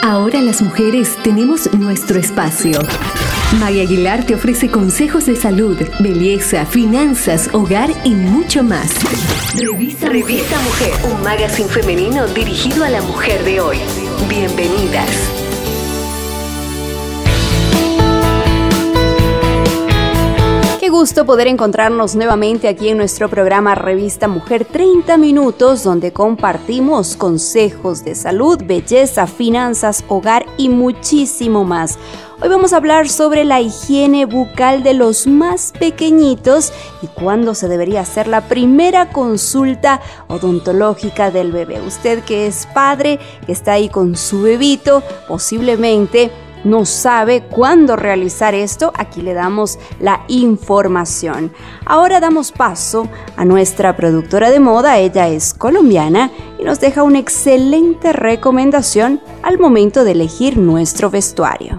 Ahora las mujeres tenemos nuestro espacio. María Aguilar te ofrece consejos de salud, belleza, finanzas, hogar y mucho más. Revista Mujer, un magazine femenino dirigido a la mujer de hoy. Bienvenidas. Qué gusto poder encontrarnos nuevamente aquí en nuestro programa Revista Mujer, 30 minutos donde compartimos consejos de salud, belleza, finanzas, hogar y muchísimo más. Hoy vamos a hablar sobre la higiene bucal de los más pequeñitos y cuándo se debería hacer la primera consulta odontológica del bebé. Usted que es padre, que está ahí con su bebito, posiblemente no sabe cuándo realizar esto. Aquí le damos la información. Ahora damos paso a nuestra productora de moda. Ella es colombiana y nos deja una excelente recomendación al momento de elegir nuestro vestuario.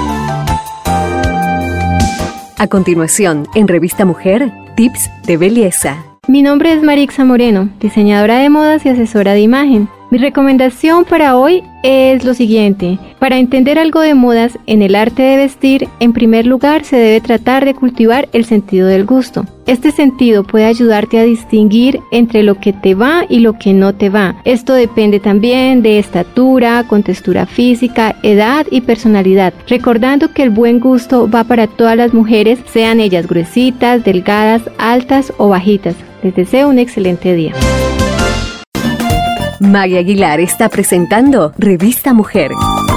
A continuación, en Revista Mujer, tips de belleza. Mi nombre es Marixa Moreno, diseñadora de modas y asesora de imagen. Mi recomendación para hoy es lo siguiente. Para entender algo de modas en el arte de vestir, en primer lugar se debe tratar de cultivar el sentido del gusto. Este sentido puede ayudarte a distinguir entre lo que te va y lo que no te va. Esto depende también de estatura, contextura física, edad y personalidad. Recordando que el buen gusto va para todas las mujeres, sean ellas gruesitas, delgadas, altas o bajitas. Les deseo un excelente día. María Aguilar está presentando Revista Mujer.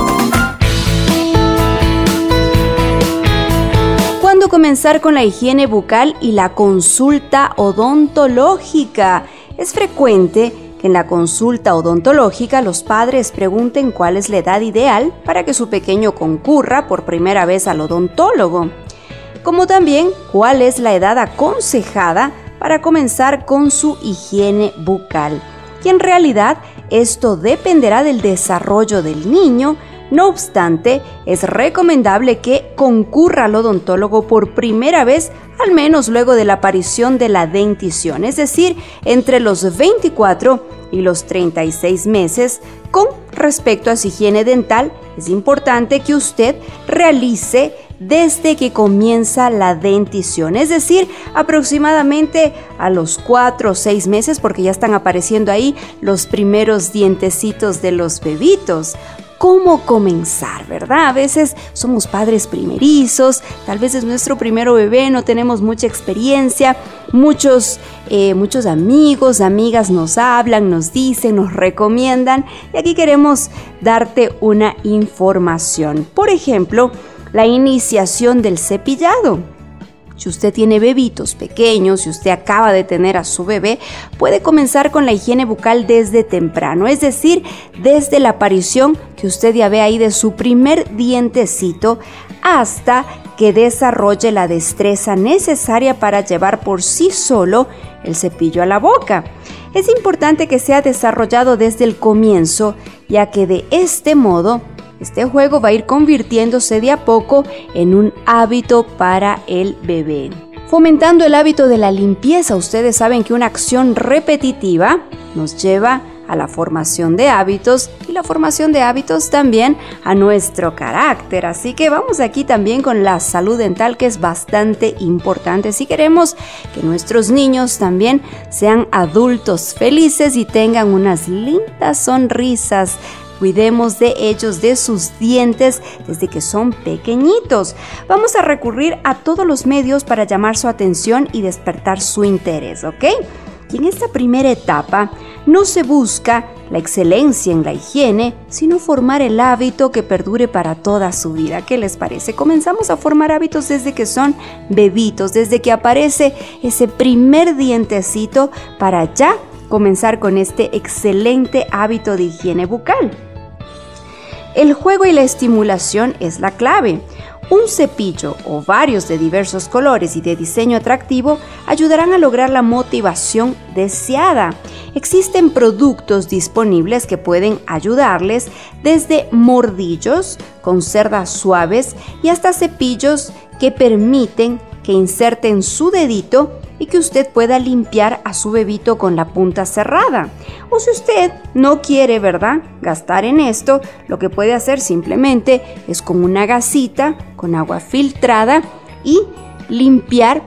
¿Cuándo comenzar con la higiene bucal y la consulta odontológica? Es frecuente que en la consulta odontológica los padres pregunten cuál es la edad ideal para que su pequeño concurra por primera vez al odontólogo, como también cuál es la edad aconsejada para comenzar con su higiene bucal. Y en realidad esto dependerá del desarrollo del niño. No obstante, es recomendable que concurra al odontólogo por primera vez, al menos luego de la aparición de la dentición, es decir, entre los 24 y los 36 meses. Con respecto a su higiene dental, es importante que usted realice desde que comienza la dentición, es decir, aproximadamente a los 4 o 6 meses, porque ya están apareciendo ahí los primeros dientecitos de los bebitos. ¿Cómo comenzar, verdad? A veces somos padres primerizos, tal vez es nuestro primer bebé, no tenemos mucha experiencia, muchos amigos, amigas nos hablan, nos dicen, nos recomiendan, y aquí queremos darte una información. Por ejemplo, la iniciación del cepillado. Si usted tiene bebitos pequeños, si usted acaba de tener a su bebé, puede comenzar con la higiene bucal desde temprano, es decir, desde la aparición que usted ya ve ahí de su primer dientecito hasta que desarrolle la destreza necesaria para llevar por sí solo el cepillo a la boca. Es importante que sea desarrollado desde el comienzo, ya que de este modo este juego va a ir convirtiéndose de a poco en un hábito para el bebé. Fomentando el hábito de la limpieza, ustedes saben que una acción repetitiva nos lleva a la formación de hábitos y la formación de hábitos también a nuestro carácter. Así que vamos aquí también con la salud dental, que es bastante importante si queremos que nuestros niños también sean adultos felices y tengan unas lindas sonrisas. Cuidemos de ellos, de sus dientes, desde que son pequeñitos. Vamos a recurrir a todos los medios para llamar su atención y despertar su interés, ¿ok? Y en esta primera etapa no se busca la excelencia en la higiene, sino formar el hábito que perdure para toda su vida. ¿Qué les parece? Comenzamos a formar hábitos desde que son bebitos, desde que aparece ese primer dientecito, para ya comenzar con este excelente hábito de higiene bucal. El juego y la estimulación es la clave. Un cepillo o varios de diversos colores y de diseño atractivo ayudarán a lograr la motivación deseada. Existen productos disponibles que pueden ayudarles, desde mordillos con cerdas suaves y hasta cepillos que permiten que inserten su dedito y que usted pueda limpiar a su bebito con la punta cerrada. O si usted no quiere, ¿verdad?, gastar en esto, lo que puede hacer simplemente es con una gasita, con agua filtrada y limpiar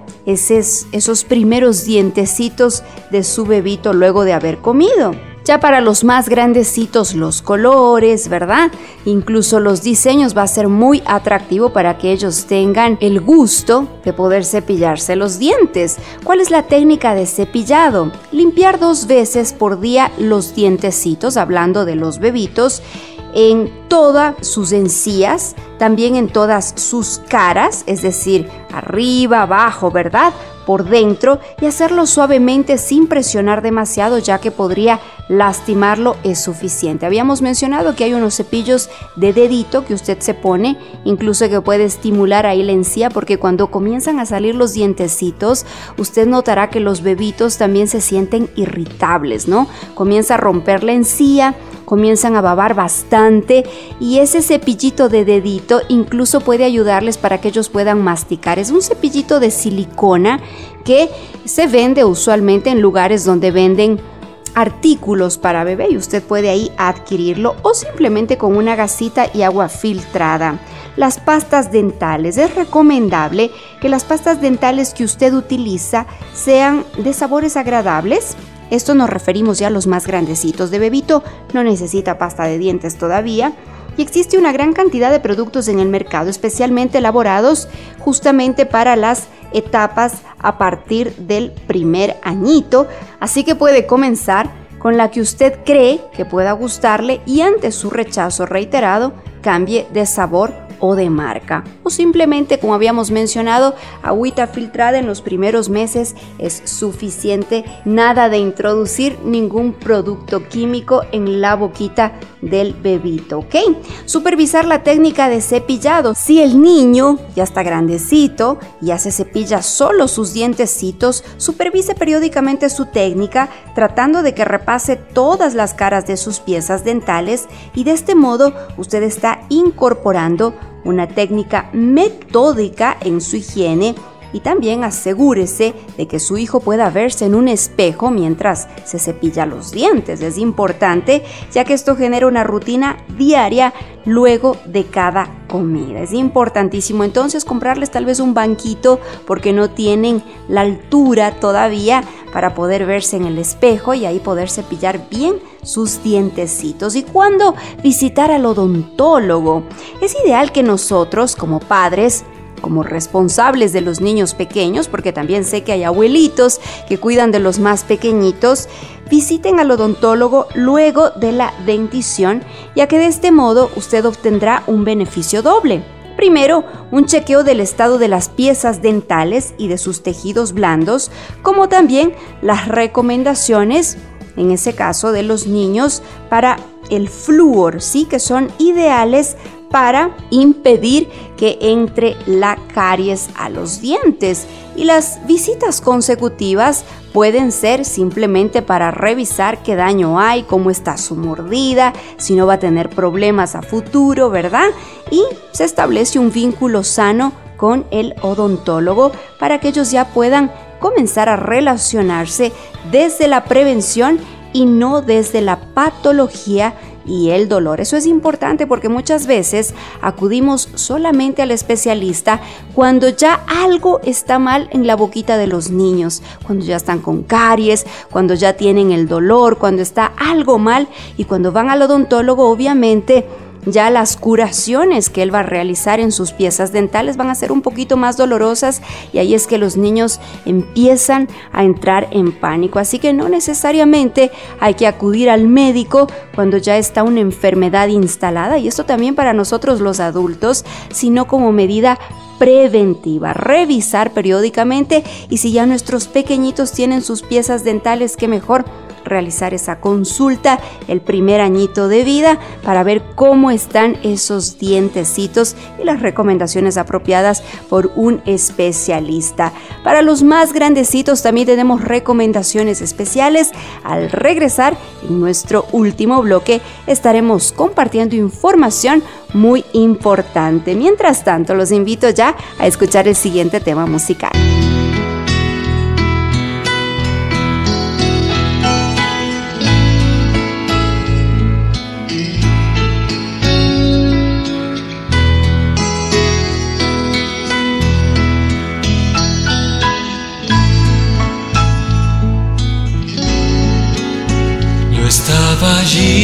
esos primeros dientecitos de su bebito luego de haber comido. Ya para los más grandecitos, los colores, ¿verdad? Incluso los diseños va a ser muy atractivo para que ellos tengan el gusto de poder cepillarse los dientes. ¿Cuál es la técnica de cepillado? Limpiar 2 veces por día los dientecitos, hablando de los bebitos, en todas sus encías, también en todas sus caras, es decir, arriba, abajo, ¿verdad?, por dentro, y hacerlo suavemente sin presionar demasiado, ya que podría lastimarlo. Es suficiente. Habíamos mencionado que hay unos cepillos de dedito que usted se pone, incluso que puede estimular ahí la encía, porque cuando comienzan a salir los dientecitos, usted notará que los bebitos también se sienten irritables, ¿no? Comienza a romper la encía, comienzan a babar bastante, y ese cepillito de dedito incluso puede ayudarles para que ellos puedan masticar. Es un cepillito de silicona que se vende usualmente en lugares donde venden artículos para bebé, y usted puede ahí adquirirlo, o simplemente con una gasita y agua filtrada. Las pastas dentales. Es recomendable que las pastas dentales que usted utiliza sean de sabores agradables. Esto nos referimos ya a los más grandecitos. De bebito no necesita pasta de dientes todavía. Y existe una gran cantidad de productos en el mercado, especialmente elaborados justamente para las etapas a partir del primer añito. Así que puede comenzar con la que usted cree que pueda gustarle y ante su rechazo reiterado, cambie de sabor o de marca. O simplemente, como habíamos mencionado, agüita filtrada en los primeros meses es suficiente. Nada de introducir ningún producto químico en la boquita del bebito, ¿ok? Supervisar la técnica de cepillado. Si el niño ya está grandecito, ya se cepilla solo sus dientecitos, supervise periódicamente su técnica, tratando de que repase todas las caras de sus piezas dentales, y de este modo usted está incorporando una técnica metódica en su higiene, y también asegúrese de que su hijo pueda verse en un espejo mientras se cepilla los dientes. Es importante, ya que esto genera una rutina diaria luego de cada comida. Es importantísimo entonces comprarles tal vez un banquito, porque no tienen la altura todavía para poder verse en el espejo y ahí poder cepillar bien sus dientecitos. Y cuando visitar al odontólogo, es ideal que nosotros como padres, como responsables de los niños pequeños, porque también sé que hay abuelitos que cuidan de los más pequeñitos, visiten al odontólogo luego de la dentición, ya que de este modo usted obtendrá un beneficio doble. Primero, un chequeo del estado de las piezas dentales y de sus tejidos blandos, como también las recomendaciones, en ese caso de los niños, para el flúor, ¿sí?, que son ideales para impedir que entre la caries a los dientes. Y las visitas consecutivas pueden ser simplemente para revisar qué daño hay, cómo está su mordida, si no va a tener problemas a futuro, ¿verdad? Y se establece un vínculo sano con el odontólogo para que ellos ya puedan comenzar a relacionarse desde la prevención y no desde la patología y el dolor. Eso es importante, porque muchas veces acudimos solamente al especialista cuando ya algo está mal en la boquita de los niños, cuando ya están con caries, cuando ya tienen el dolor, cuando está algo mal, y cuando van al odontólogo, obviamente ya las curaciones que él va a realizar en sus piezas dentales van a ser un poquito más dolorosas, y ahí es que los niños empiezan a entrar en pánico. Así que no necesariamente hay que acudir al médico cuando ya está una enfermedad instalada, y esto también para nosotros los adultos, sino como medida preventiva, revisar periódicamente, y si ya nuestros pequeñitos tienen sus piezas dentales, qué mejor realizar esa consulta el primer añito de vida para ver cómo están esos dientecitos y las recomendaciones apropiadas por un especialista. Para los más grandecitos también tenemos recomendaciones especiales. Al regresar, en nuestro último bloque estaremos compartiendo información muy importante. Mientras tanto, los invito ya a escuchar el siguiente tema musical.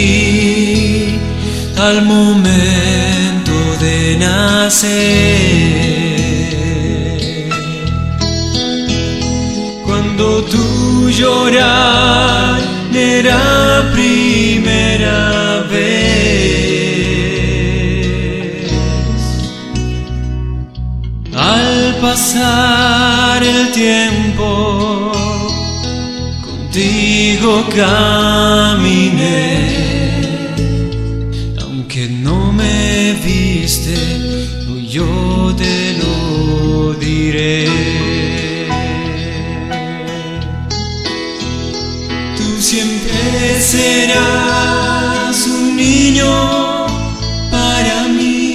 ti al momento de nacer. Cuando tú llorar era primera vez. Al pasar el tiempo contigo caminé, aunque no me viste, yo te lo diré. Tú siempre serás un niño para mí.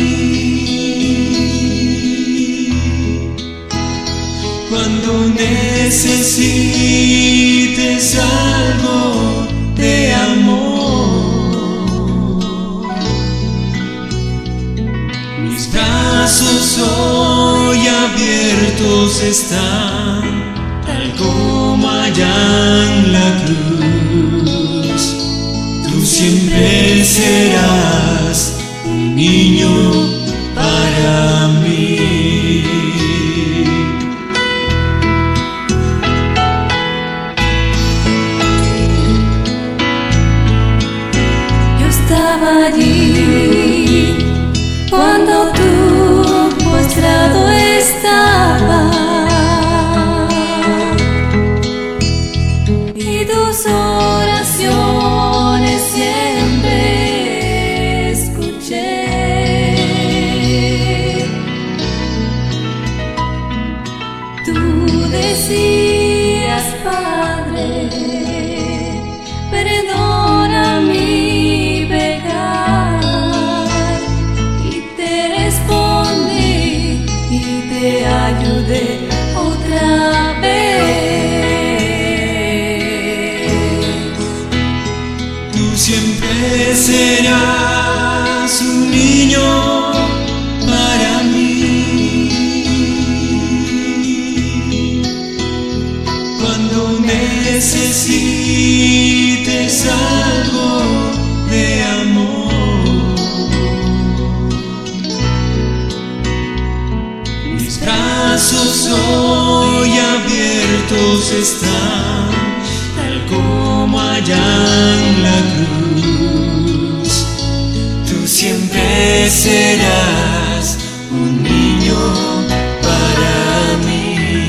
Cuando necesites algo de amor, mis brazos hoy abiertos están, tal como allá en la cruz. Tú siempre serás un niño para mí. Allí cuando tú postrado estabas y tus oraciones siempre escuché. Tú decías, Padre, perdona mi ayude otra vez. Tú siempre serás un niño para mí. Cuando necesites algo de amor, mis brazos hoy abiertos están, tal como allá en la cruz. Tú siempre serás un niño para mí.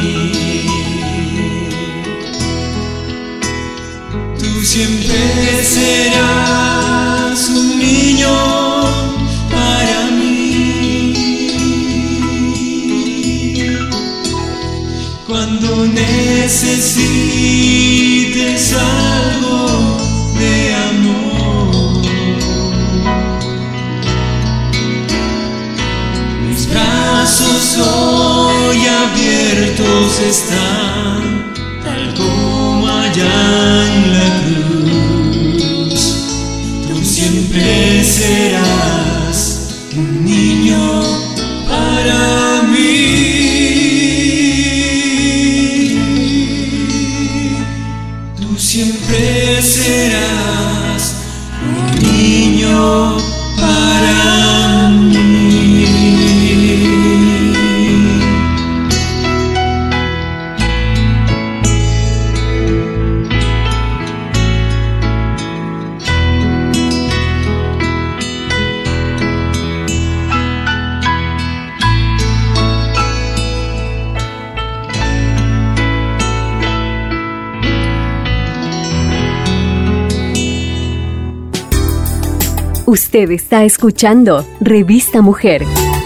Tú siempre serás un niño para mí. Cuando necesites algo de amor, mis brazos hoy abiertos están, tal como allá en la cruz. Tú siempre serás un niño para mí. Siempre serás un niño para mí. Usted está escuchando Revista Mujer.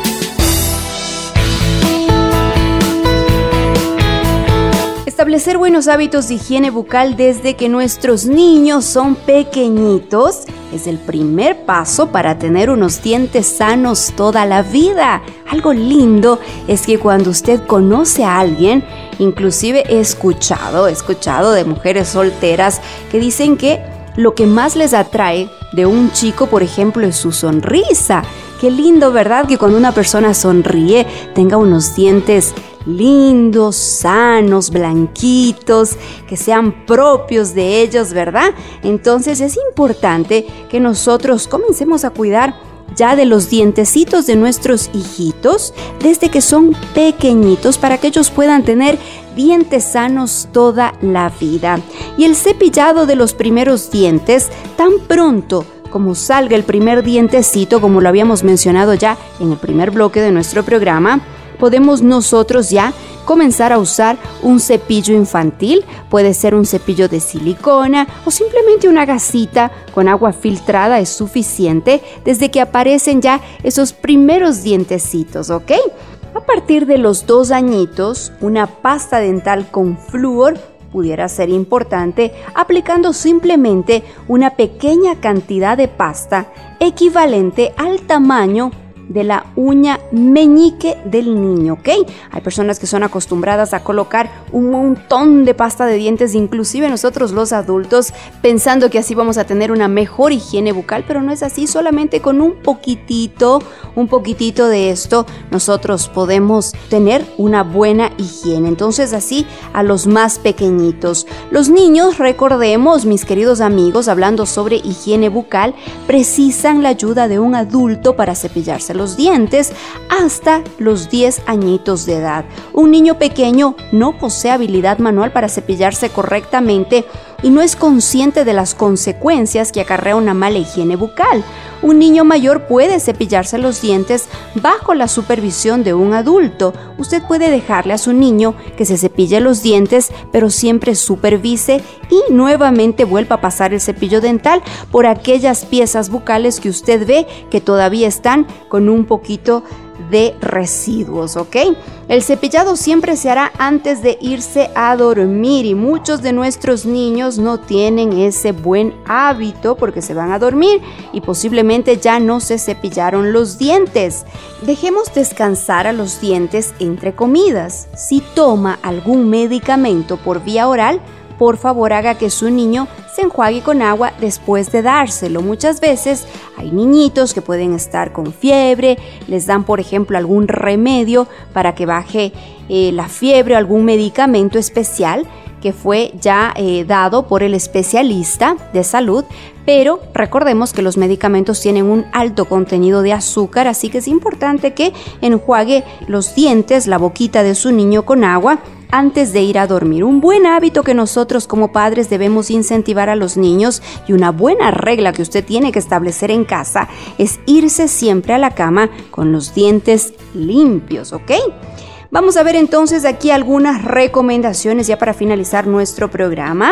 Establecer buenos hábitos de higiene bucal desde que nuestros niños son pequeñitos es el primer paso para tener unos dientes sanos toda la vida. Algo lindo es que cuando usted conoce a alguien, inclusive he escuchado de mujeres solteras que dicen que lo que más les atrae de un chico, por ejemplo, es su sonrisa. Qué lindo, ¿verdad? Que cuando una persona sonríe tenga unos dientes lindos, sanos, blanquitos, que sean propios de ellos, ¿verdad? Entonces es importante que nosotros comencemos a cuidar ya de los dientecitos de nuestros hijitos desde que son pequeñitos para que ellos puedan tener dientes sanos toda la vida. Y el cepillado de los primeros dientes, tan pronto como salga el primer dientecito, como lo habíamos mencionado ya en el primer bloque de nuestro programa, podemos nosotros ya comenzar a usar un cepillo infantil. Puede ser un cepillo de silicona o simplemente una gasita con agua filtrada es suficiente desde que aparecen ya esos primeros dientecitos, ¿ok? A partir de los 2 añitos, una pasta dental con flúor pudiera ser importante, aplicando simplemente una pequeña cantidad de pasta equivalente al tamaño de la uña meñique del niño, ¿ok? Hay personas que son acostumbradas a colocar un montón de pasta de dientes, inclusive nosotros los adultos, pensando que así vamos a tener una mejor higiene bucal, pero no es así. Solamente con un poquitito de esto nosotros podemos tener una buena higiene. Entonces así a los más pequeñitos. Los niños, recordemos, mis queridos amigos, hablando sobre higiene bucal, precisan la ayuda de un adulto para cepillarse los dientes hasta los 10 añitos de edad. Un niño pequeño no posee habilidad manual para cepillarse correctamente y no es consciente de las consecuencias que acarrea una mala higiene bucal. Un niño mayor puede cepillarse los dientes bajo la supervisión de un adulto. Usted puede dejarle a su niño que se cepille los dientes, pero siempre supervise y nuevamente vuelva a pasar el cepillo dental por aquellas piezas bucales que usted ve que todavía están con un poquito de residuos, ¿ok? El cepillado siempre se hará antes de irse a dormir y muchos de nuestros niños no tienen ese buen hábito porque se van a dormir y posiblemente ya no se cepillaron los dientes. Dejemos descansar a los dientes entre comidas. Si toma algún medicamento por vía oral, por favor haga que su niño se enjuague con agua después de dárselo. Muchas veces hay niñitos que pueden estar con fiebre, les dan por ejemplo algún remedio para que baje la fiebre o algún medicamento especial que fue ya dado por el especialista de salud, pero recordemos que los medicamentos tienen un alto contenido de azúcar, así que es importante que enjuague los dientes, la boquita de su niño con agua antes de ir a dormir. Un buen hábito que nosotros como padres debemos incentivar a los niños y una buena regla que usted tiene que establecer en casa es irse siempre a la cama con los dientes limpios, ¿ok? Vamos a ver entonces aquí algunas recomendaciones ya para finalizar nuestro programa.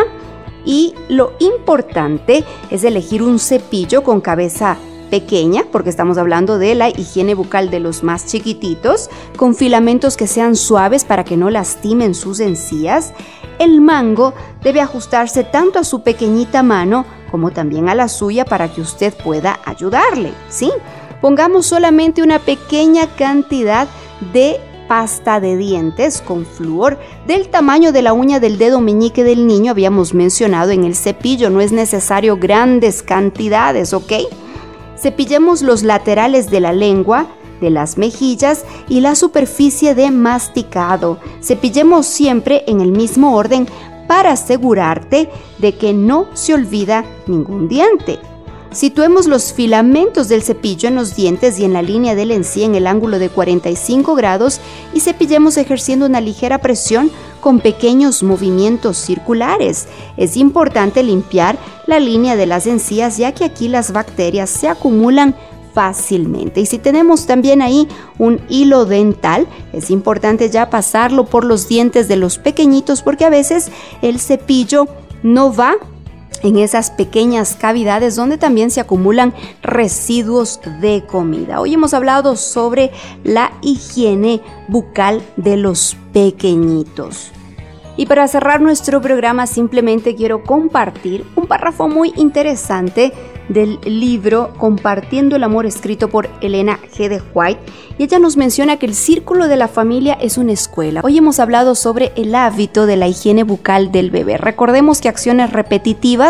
Y lo importante es elegir un cepillo con cabeza pequeña, porque estamos hablando de la higiene bucal de los más chiquititos, con filamentos que sean suaves para que no lastimen sus encías. El mango debe ajustarse tanto a su pequeñita mano como también a la suya para que usted pueda ayudarle, ¿sí? Pongamos solamente una pequeña cantidad de pasta de dientes con flúor del tamaño de la uña del dedo meñique del niño. Habíamos mencionado en el cepillo, no es necesario grandes cantidades, ¿ok? Cepillemos los laterales de la lengua, de las mejillas y la superficie de masticado. Cepillemos siempre en el mismo orden para asegurarte de que no se olvida ningún diente. Situemos los filamentos del cepillo en los dientes y en la línea de la encía en el ángulo de 45 grados y cepillemos ejerciendo una ligera presión con pequeños movimientos circulares. Es importante limpiar la línea de las encías ya que aquí las bacterias se acumulan fácilmente. Y si tenemos también ahí un hilo dental, es importante ya pasarlo por los dientes de los pequeñitos porque a veces el cepillo no va en esas pequeñas cavidades donde también se acumulan residuos de comida. Hoy hemos hablado sobre la higiene bucal de los pequeñitos. Y para cerrar nuestro programa simplemente quiero compartir un párrafo muy interesante del libro Compartiendo el Amor, escrito por Elena G. de White, y ella nos menciona que el círculo de la familia es una escuela. Hoy hemos hablado sobre el hábito de la higiene bucal del bebé. Recordemos que acciones repetitivas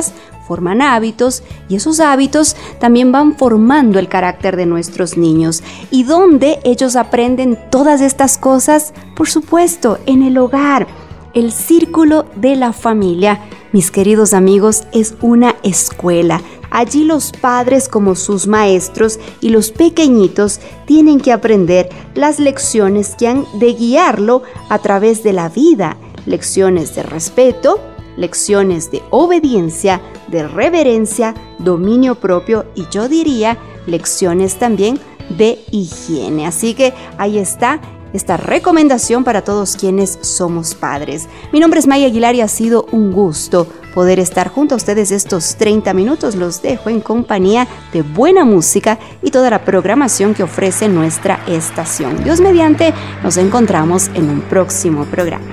forman hábitos y esos hábitos también van formando el carácter de nuestros niños. ¿Y dónde ellos aprenden todas estas cosas? Por supuesto, en el hogar. El círculo de la familia, mis queridos amigos, es una escuela. Allí los padres como sus maestros y los pequeñitos tienen que aprender las lecciones que han de guiarlo a través de la vida. Lecciones de respeto, lecciones de obediencia, de reverencia, dominio propio y yo diría lecciones también de higiene. Así que ahí está esta recomendación para todos quienes somos padres. Mi nombre es Maya Aguilar y ha sido un gusto poder estar junto a ustedes estos 30 minutos. Los dejo en compañía de buena música y toda la programación que ofrece nuestra estación. Dios mediante, nos encontramos en un próximo programa.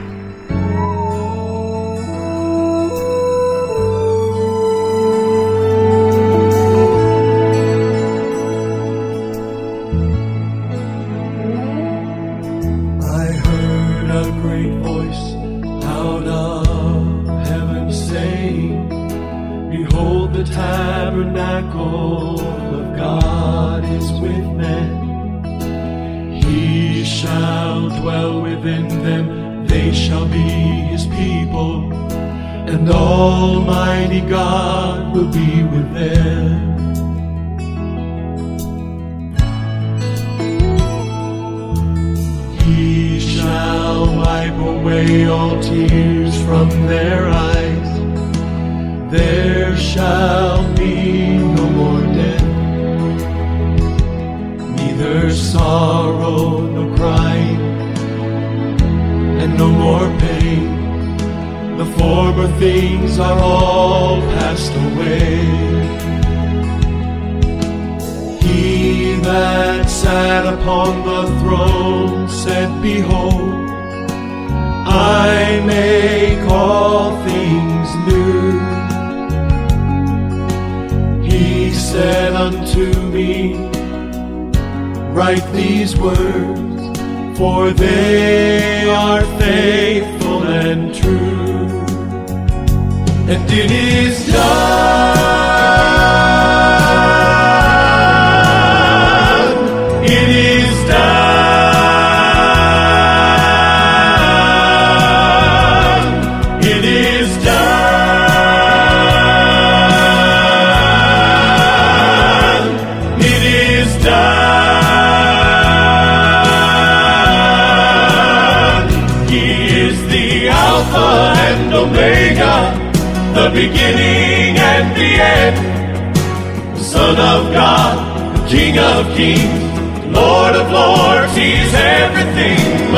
Beginning and the end, the Son of God, the King of Kings, Lord of Lords, He's everything.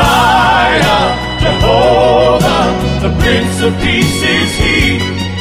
Messiah, Jehovah, the Prince of Peace is He.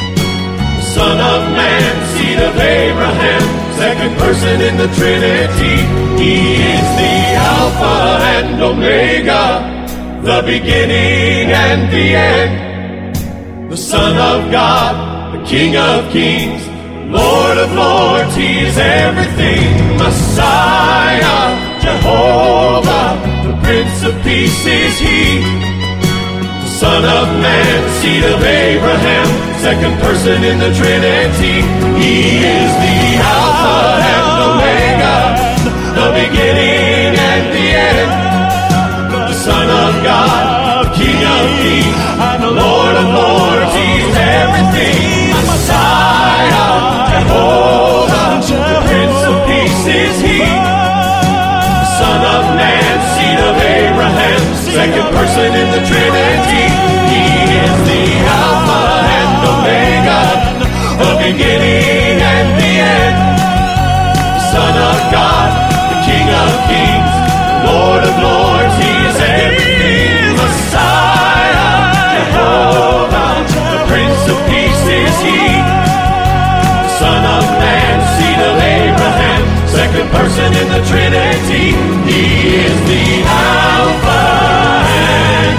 Son of Man, seed of Abraham, second person in the Trinity. He is the Alpha and Omega, the beginning and the end. The Son of God, the King of Kings, Lord of Lords, He is everything. Messiah, Jehovah, the Prince of Peace is He. The Son of Man, seed of Abraham, second person in the Trinity. He is the Alpha and Omega, the beginning and the end. The Son of God, the King of Kings, Lord of Lords, He's everything. Messiah, Jehovah, the Prince of Peace is He. The Son of Man, seed of Abraham, second person in the Trinity. He is the Alpha and Omega, the beginning and the end. The Son of God, the King of Kings, Lord of Lords, He is everything. Messiah, Jehovah, the Prince of Peace is He. The Son of Man, seed of Abraham, second person in the Trinity. He is the Alpha and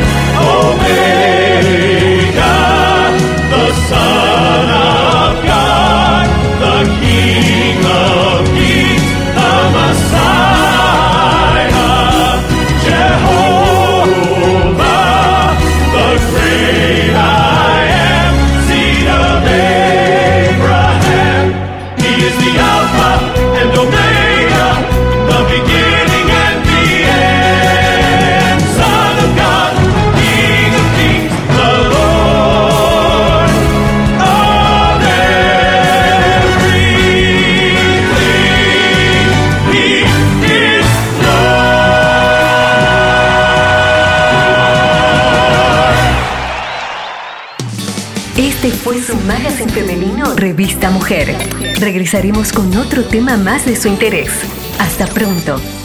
Omega, the Son of God. femenino, Revista Mujer. Regresaremos con otro tema más de su interés. Hasta pronto.